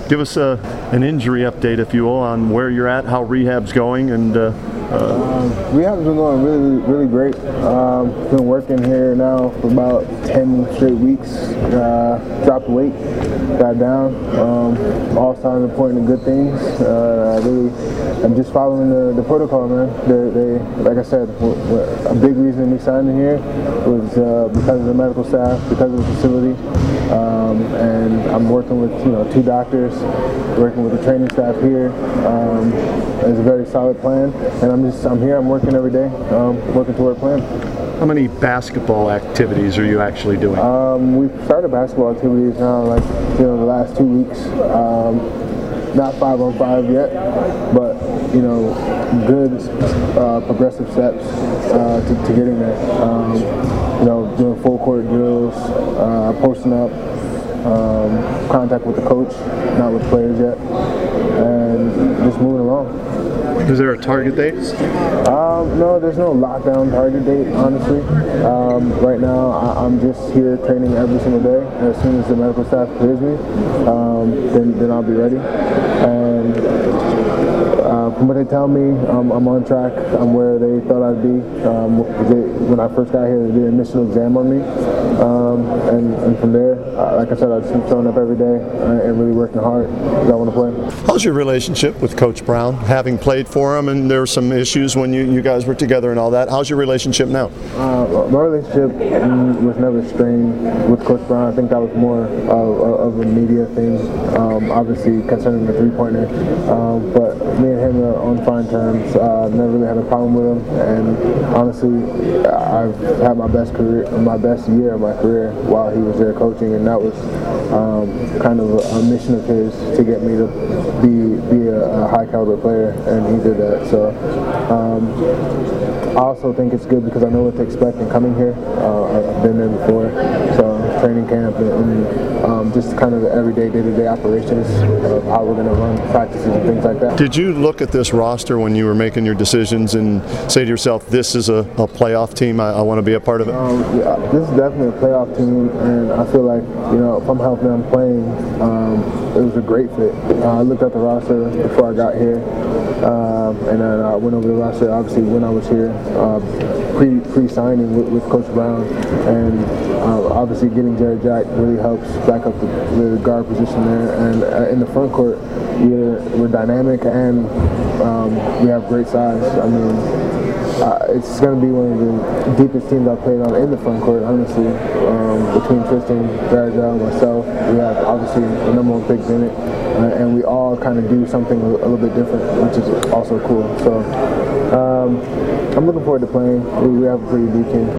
Give us an injury update, if you will, on where you're at, how rehab's going, and rehab's been going really great. Been working here now for about 10 straight weeks. Dropped weight, got down. All signs are pointing to good things. I'm just following the protocol, man. They, like I said, a big reason we signed in here was because of the medical staff, because of the facility, and I'm working with 2 doctors, working with the training staff here. It's a very solid plan, and I'm here. I'm working every day, working toward a plan. How many basketball activities are you actually doing? We've started basketball activities now, like the last 2 weeks. Not 5-on-5 yet, but good progressive steps to getting there. Doing full court drills, posting up, contact with the coach, not with players yet, and just moving along. Is there a target date? No, there's no lockdown target date, honestly. Right now, I'm just here training every single day. And as soon as the medical staff clears me, then I'll be ready. And from what they tell me, I'm on track. I'm where they thought I'd be. When I first got here, they did an initial exam on me. And from there, like I said, I just keep showing up every day and really working hard because I want to play. How's your relationship with Coach Brown? Having played for him, and there were some issues when you guys were together and all that. How's your relationship now? My relationship was never strained with Coach Brown. I think that was more of a media thing, obviously concerning the three-pointer. But me and him are on fine terms. Never really had a problem with him, and honestly, I've had my best year of my career while he was there coaching, and that was kind of a mission of his to get me to be a high caliber player, and he did that. So I also think it's good because I know what to expect in coming here. I've been there before, so training camp and just kind of the everyday, day-to-day operations of how we're going to run practices and things like that. Did you look at this roster when you were making your decisions and say to yourself, this is a playoff team, I want to be a part of it? Yeah, this is definitely a playoff team, and I feel like, if I'm helping them playing, it was a great fit. I looked at the roster before I got here, and then I went over the roster, obviously, when I was here, pre-signing with Coach Brown, and obviously getting Jarrett Jack really helps back up the guard position there, and in the front court, we're dynamic and we have great size. I mean, it's going to be one of the deepest teams I've played on in the front court, honestly. Between Tristan, Darrell, and myself, we have obviously the number 1 pick in it, and we all kind of do something a little bit different, which is also cool. So I'm looking forward to playing. We have a pretty deep team.